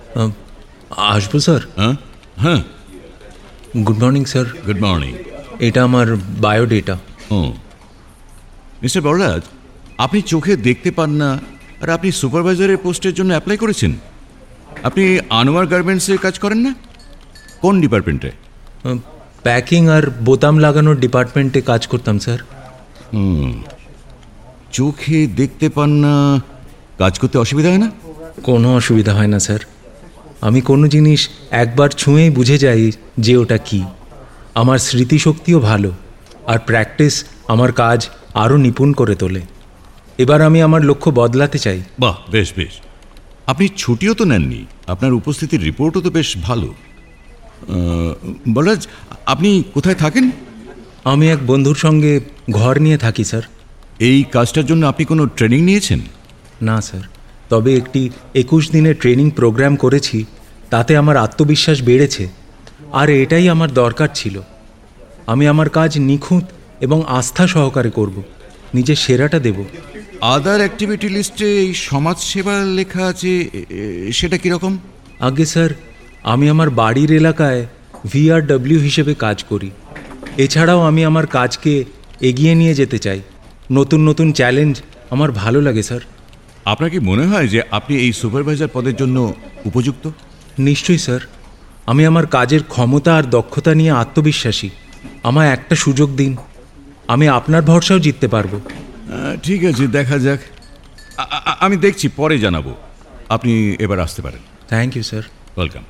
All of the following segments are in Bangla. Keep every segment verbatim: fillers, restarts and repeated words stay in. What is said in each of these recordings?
আসবো স্যার? হ্যাঁ হ্যাঁ। Good morning sir. Good morning. এটা আমার বায়োডেটা। ও মিস্টার বলরাজ, আপনি চোখে দেখতে পান না আর আপনি সুপারভাইজারের পোস্টের জন্য অ্যাপ্লাই করেছেন। আপনি আনোয়ার গার্মেন্টসে কাজ করেন না? কোন ডিপার্টমেন্টে? প্যাকিং আর বোতাম লাগানোর ডিপার্টমেন্টে কাজ করতাম স্যার। হুম, চোখে দেখতে পান না, কাজ করতে অসুবিধা হয় না? কোনো অসুবিধা হয় না স্যার। আমি কোনো জিনিস একবার ছুঁয়েই বুঝে যাই যে ওটা কি। আমার স্মৃতিশক্তিও ভালো, আর প্র্যাকটিস আমার কাজ আরও নিপুণ করে তোলে। এবার আমি আমার লক্ষ্য বদলাতে চাই। বাহ, বেশ বেশ। আপনি ছুটিও তো নেননি, আপনার উপস্থিতির রিপোর্টও তো বেশ ভালো। বলরাজ, আপনি কোথায় থাকেন? আমি এক বন্ধুর সঙ্গে ঘর নিয়ে থাকি স্যার। এই কাজটার জন্য আপনি কোনো ট্রেনিং নিয়েছেন? না স্যার, তবে একটি একুশ দিনের ট্রেনিং প্রোগ্রাম করেছি। তাতে আমার আত্মবিশ্বাস বেড়েছে, আর এটাই আমার দরকার ছিল। আমি আমার কাজ নিখুঁত এবং আস্থা সহকারে করব, নিজের সেরাটা দেব। আদার অ্যাক্টিভিটি লিস্টে এই সমাজসেবা লেখা আছে, সেটা কীরকম? আগে স্যার, আমি আমার বাড়ির এলাকায় ভিআরডব্লিউ হিসেবে কাজ করি। এছাড়াও আমি আমার কাজকে এগিয়ে নিয়ে যেতে চাই। নতুন নতুন চ্যালেঞ্জ আমার ভালো লাগে স্যার। আপনার কি মনে হয় যে আপনি এই সুপারভাইজার পদের জন্য উপযুক্ত? নিশ্চয়ই স্যার। আমি আমার কাজের ক্ষমতা আর দক্ষতা নিয়ে আত্মবিশ্বাসী। আমায় একটা সুযোগ দিন, আমি আপনার ভরসাও জিততে পারবো। ঠিক আছে, দেখা যাক। আমি দেখছি, পরে জানাবো। আপনি এবার আসতে পারেন। Thank you sir. Welcome.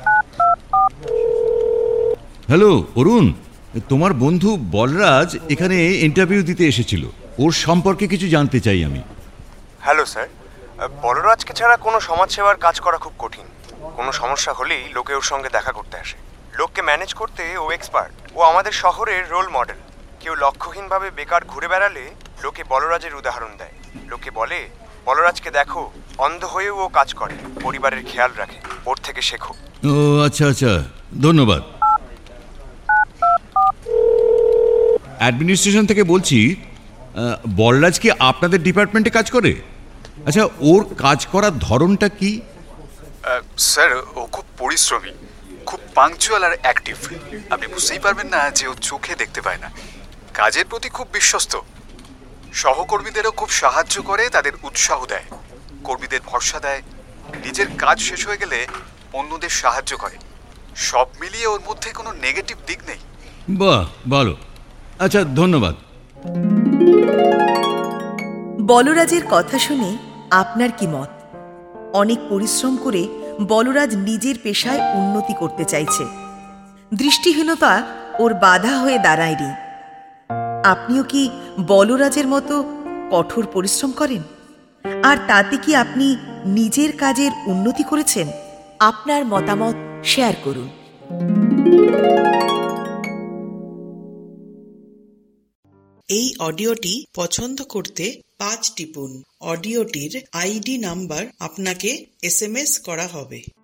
Hello Arun, তোমার বন্ধু বলরাজ এখানে ইন্টারভিউ দিতে এসেছিল। ওর সম্পর্কে কিছু জানতে চাই আমি। হ্যালো স্যার, বলরাজকে ছাড়া কোনো সমাজসেবার কাজ করা খুব কঠিন। কোনো সমস্যা হলেই লোকে ওর সঙ্গে দেখা করতে আসে। লোককে ম্যানেজ করতে ও এক্সপার্ট। ও আমাদের শহরের রোল মডেল। কেউ লক্ষ্যহীনভাবে বেকার ঘুরে বেড়ালে লোকে বলরাজের উদাহরণ দেয়। লোকে বলে, বলরাজকে দেখো, অন্ধ হয়েও ও কাজ করে, পরিবারের খেয়াল রাখে, ওর থেকে শেখো। ও আচ্ছা আচ্ছা, ধন্যবাদ। অ্যাডমিনিস্ট্রেশন থেকে বলছি। বলরাজ কি আপনাদের ডিপার্টমেন্টে কাজ করে? আচ্ছা, ওর কাজ করার ধরনটা কি? স্যার, ও খুব পরিশ্রমী, খুব পাংচুয়াল আর অ্যাক্টিভ। আপনি বুঝতেই পারবেন না যে ও চোখে দেখতে পায় না। কাজের প্রতি খুব বিশ্বস্ত। সহকর্মীদেরও খুব সাহায্য করে, তাদের উৎসাহ দেয়, কর্মীদের ভরসা দেয়। নিজের কাজ শেষ হয়ে গেলে অন্যদের সাহায্য করে। সব মিলিয়ে ওর মধ্যে কোনো নেগেটিভ দিক নেই। বাহ, ভালো। আচ্ছা, ধন্যবাদ। বলরাজের কথা শুনে আপনার কি মত? অনেক পরিশ্রম করে বলরাজ নিজের পেশায় উন্নতি করতে চাইছে। দৃষ্টিহীনতা ওর বাধা হয়ে দাঁড়ায়নি। আপনিও কি বলরাজের মতো কঠোর পরিশ্রম করেন? আর তাতে কি আপনি নিজের কাজের উন্নতি করেছেন? আপনার মতামত শেয়ার করুন। এই অডিওটি পছন্দ করতে পাঁচ টিপুন। অডিওটির আইডি নাম্বার আপনাকে এস এম এস করা হবে।